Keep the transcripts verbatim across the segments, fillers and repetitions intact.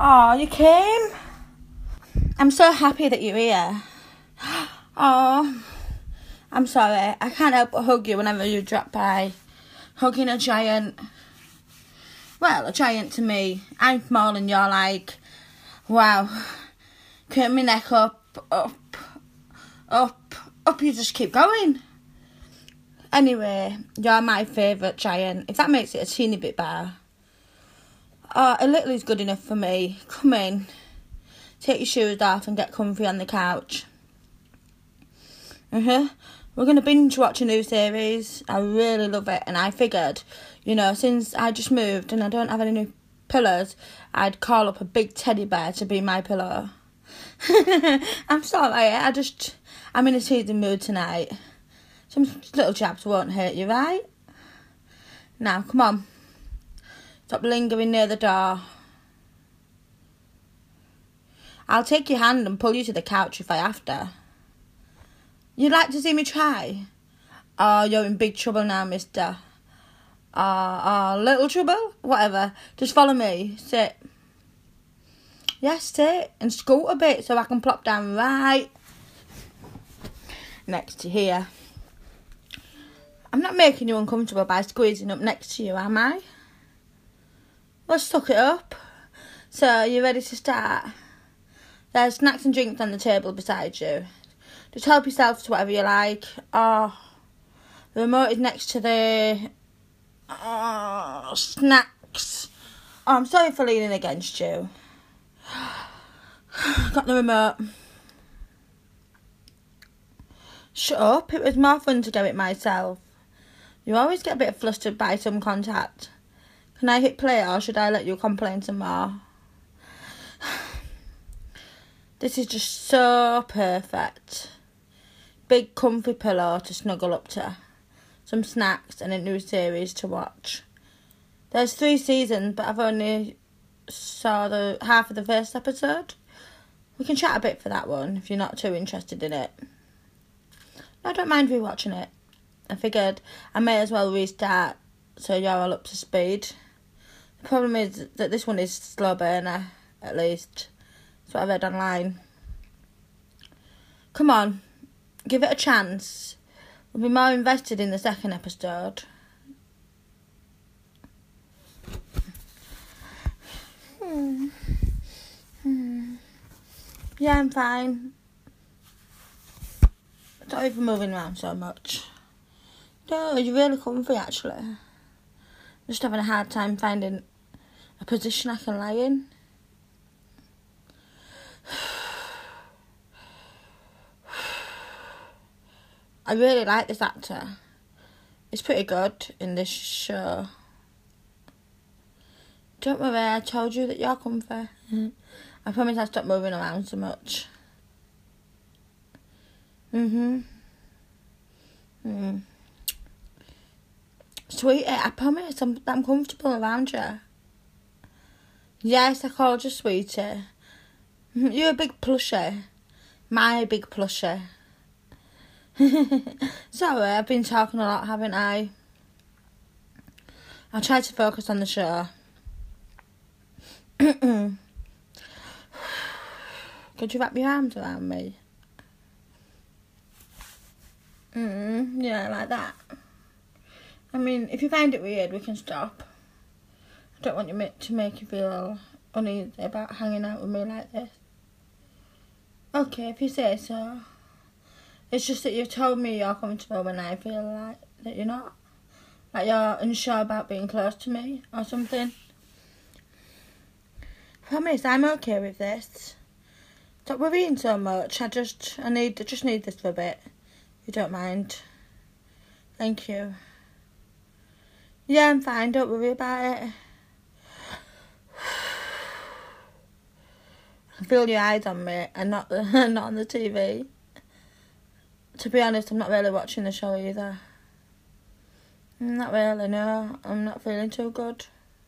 Oh, you came? I'm so happy that you're here. Oh, I'm sorry. I can't help but hug you whenever you drop by. Hugging a giant. Well, a giant to me. I'm small and you're like, wow. Curl my neck up, up, up, up. You just keep going. Anyway, you're my favourite giant. If that makes it a teeny bit better. Oh, a little is good enough for me. Come in. Take your shoes off and get comfy on the couch. Uh-huh. We're going to binge watch a new series. I really love it. And I figured, you know, since I just moved and I don't have any new pillows, I'd call up a big teddy bear to be my pillow. I'm sorry. I just, I'm in a teasing mood tonight. Some little chaps won't hurt you, right? Now, come on. Stop lingering near the door. I'll take your hand and pull you to the couch if I have to. You'd like to see me try? Oh, you're in big trouble now, mister. Oh, oh, little trouble? Whatever. Just follow me. Sit. Yes, sit. And scoot a bit so I can plop down right next to here. I'm not making you uncomfortable by squeezing up next to you, am I? Well, suck it up. So, you ready to start? There's snacks and drinks on the table beside you. Just help yourself to whatever you like. Oh, the remote is next to the oh, snacks. Oh, I'm sorry for leaning against you. Got the remote. Shut up. It was more fun to do it myself. You always get a bit flustered by some contact. Can I hit play or should I let you complain some more? This is just so perfect. Big comfy pillow to snuggle up to. Some snacks and a new series to watch. There's three seasons, but I've only saw the half of the first episode. We can chat a bit for that one if you're not too interested in it. I don't mind rewatching it. I figured I may as well restart so you're all up to speed. The problem is that this one is slow burner, at least. That's what I read online. Come on, give it a chance. We'll be more invested in the second episode. Hmm. Hmm. Yeah, I'm fine. Not even moving around so much. No, you're really comfy actually. Just having a hard time finding a position I can lie in. I really like this actor. He's pretty good in this show. Don't worry, I told you that you're comfy. I promise I'll stop moving around so much. Mm-hmm. Mm. Sweetie, I promise I'm, I'm comfortable around you. Yes, I called you sweetie. You're a big plushie. My big plushie. Sorry, I've been talking a lot, haven't I? I'll try to focus on the show. Could you wrap your arms around me? Mm, yeah, like that. I mean, if you find it weird, we can stop. I don't want you to make you feel uneasy about hanging out with me like this. Okay, if you say so. It's just that you've told me you're comfortable when I feel like that you're not. Like you're unsure about being close to me or something. Promise, I'm okay with this. Stop worrying so much. I just, I need, I just need this for a bit. If you don't mind. Thank you. Yeah, I'm fine. Don't worry about it. I feel your eyes on me and not the, not on the T V. To be honest, I'm not really watching the show either. Not really, no. I'm not feeling too good.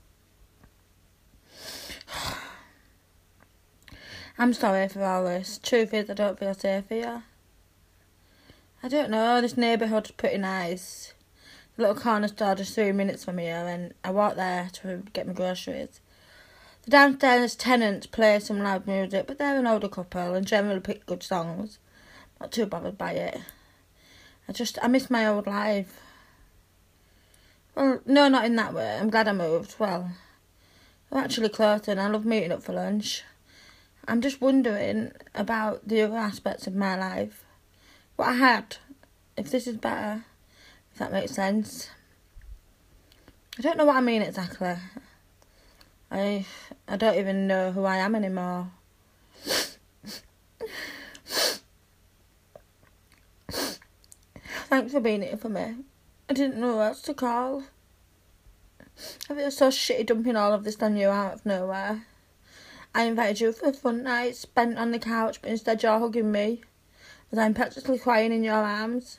I'm sorry for all this. Truth is, I don't feel safe here. I don't know, this neighbourhood's pretty nice. The little corner store just three minutes from here and I walk there to get my groceries. The downstairs tenants play some loud music, but they're an older couple and generally pick good songs. Not too bothered by it. I just, I miss my old life. Well, no, not in that way. I'm glad I moved. Well, I'm actually closer and I love meeting up for lunch. I'm just wondering about the other aspects of my life. What I had. If this is better. If that makes sense. I don't know what I mean exactly. I I don't even know who I am anymore. Thanks for being here for me. I didn't know who else to call. I feel so shitty dumping all of this on you out of nowhere. I invited you for a fun night, spent on the couch, but instead you're hugging me as I'm practically crying in your arms.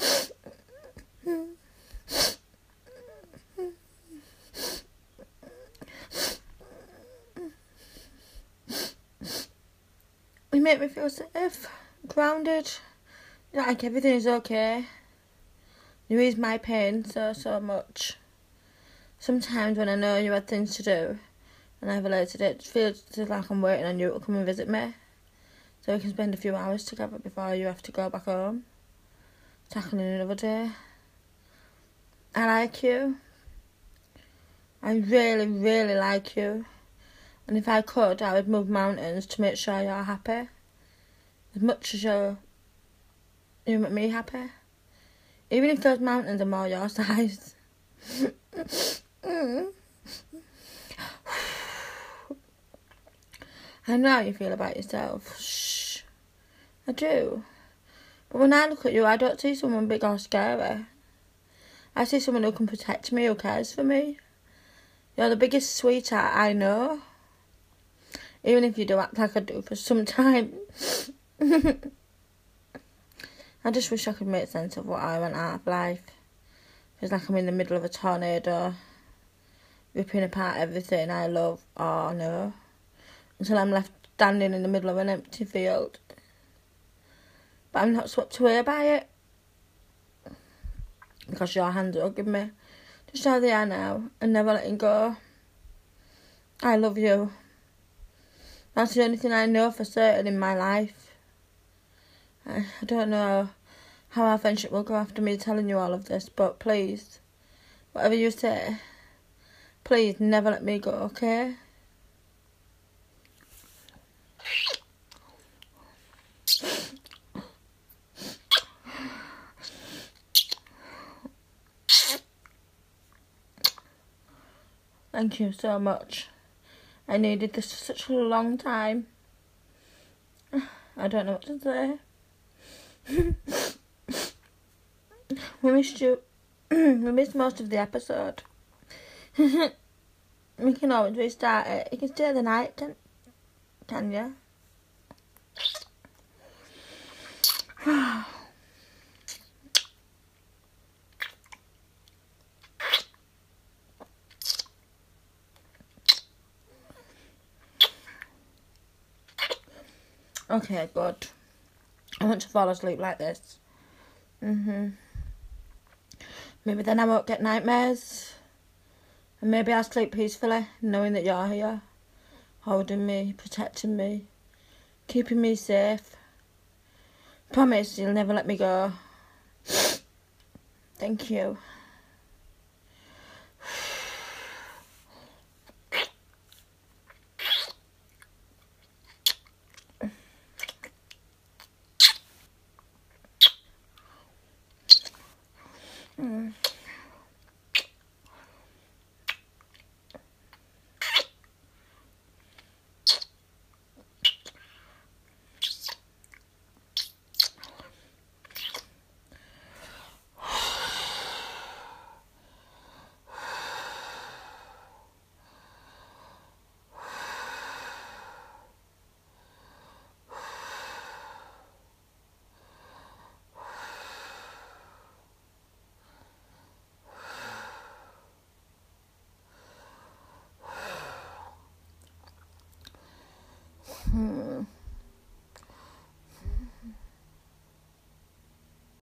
You make me feel safe, grounded, like everything is okay. You ease my pain so, so much. Sometimes when I know you had things to do and I've related it, it feels like I'm waiting on you to come and visit me so we can spend a few hours together before you have to go back home, tackling another day. I like you. I really, really like you. And if I could, I would move mountains to make sure you're happy. As much as you're, you make me happy. Even if those mountains are more your size. I know how you feel about yourself. Shh. I do. But when I look at you, I don't see someone big or scary. I see someone who can protect me, who cares for me. You're the biggest sweetheart I know. Even if you do act like I do for some time. I just wish I could make sense of what I want out of life. Feels like I'm in the middle of a tornado, ripping apart everything I love or know, until I'm left standing in the middle of an empty field. But I'm not swept away by it, because your hands are hugging me, just how they are now, and never letting go. I love you. That's the only thing I know for certain in my life. I, I don't know how our friendship will go after me telling you all of this, but please, whatever you say, please never let me go, okay? Thank you so much. I needed this for such a long time. I don't know what to say. We missed you. We missed most of the episode. We can always restart it. You can stay the night, can, can you? Okay, good. I want to fall asleep like this. Mhm. Maybe then I won't get nightmares. And maybe I'll sleep peacefully, knowing that you're here, holding me, protecting me, keeping me safe. Promise you'll never let me go. Thank you.